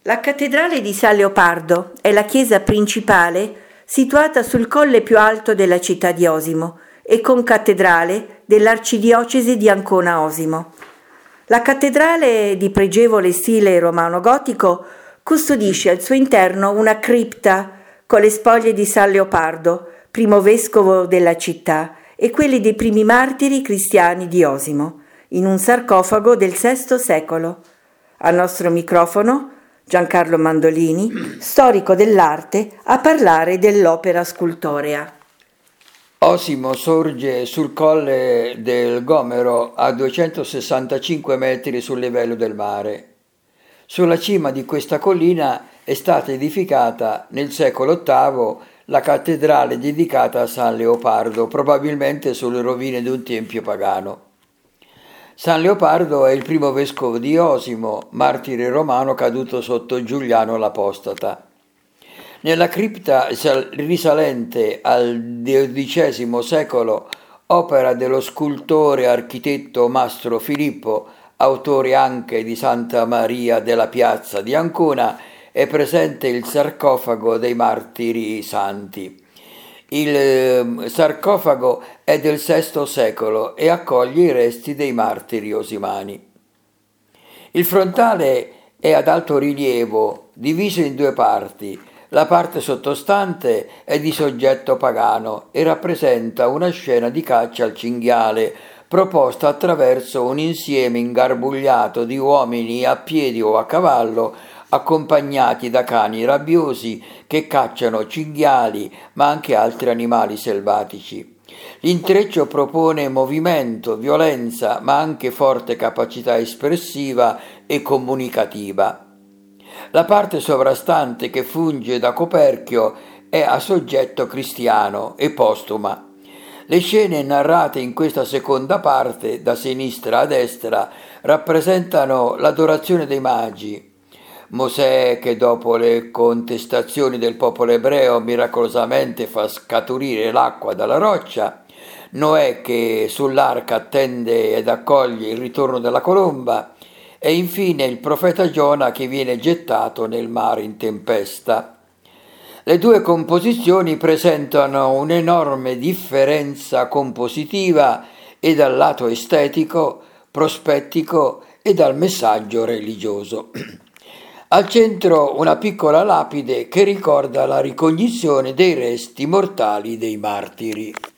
La cattedrale di San Leopardo è la chiesa principale situata sul colle più alto della città di Osimo e concattedrale dell'arcidiocesi di Ancona-Osimo. La cattedrale, di pregevole stile romano-gotico, custodisce al suo interno una cripta con le spoglie di San Leopardo, primo vescovo della città, e quelli dei primi martiri cristiani di Osimo, in un sarcofago del VI secolo. Al nostro microfono Giancarlo Mandolini, storico dell'arte, a parlare dell'opera scultorea. Osimo sorge sul colle del Gomero a 265 metri sul livello del mare. Sulla cima di questa collina è stata edificata nel secolo VIII la cattedrale dedicata a San Leopardo, probabilmente sulle rovine di un tempio pagano. San Leopardo è il primo vescovo di Osimo, martire romano caduto sotto Giuliano l'Apostata. Nella cripta risalente al XII secolo, opera dello scultore architetto Mastro Filippo, autore anche di Santa Maria della Piazza di Ancona, è presente il sarcofago dei martiri santi. Il sarcofago è del VI secolo e accoglie i resti dei martiri osimani. Il frontale è ad alto rilievo, diviso in due parti. La parte sottostante è di soggetto pagano e rappresenta una scena di caccia al cinghiale, proposta attraverso un insieme ingarbugliato di uomini a piedi o a cavallo, accompagnati da cani rabbiosi che cacciano cinghiali ma anche altri animali selvatici. L'intreccio propone movimento, violenza ma anche forte capacità espressiva e comunicativa. La parte sovrastante, che funge da coperchio, è a soggetto cristiano e postuma. Le scene narrate in questa seconda parte, da sinistra a destra, rappresentano l'adorazione dei magi. Mosè, che dopo le contestazioni del popolo ebreo miracolosamente fa scaturire l'acqua dalla roccia, Noè che sull'arca attende ed accoglie il ritorno della colomba, e infine il profeta Giona che viene gettato nel mare in tempesta. Le due composizioni presentano un'enorme differenza compositiva e dal lato estetico, prospettico e dal messaggio religioso. Al centro una piccola lapide che ricorda la ricognizione dei resti mortali dei martiri.